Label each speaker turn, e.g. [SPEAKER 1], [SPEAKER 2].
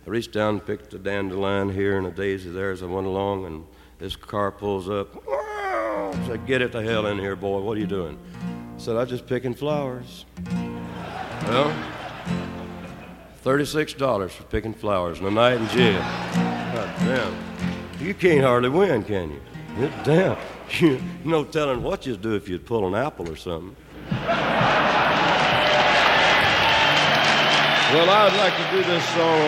[SPEAKER 1] I reached down and picked a dandelion here and a daisy there as I went along, and this car pulls up. I said, "Get it the hell in here, boy. What are you doing?" I said, "I'm just picking flowers." Well, $36 for picking flowers and a night in jail. God damn. You can't hardly win, can you? Damn. No telling what you'd do if you'd pull an apple or something. Well, I'd like to do this song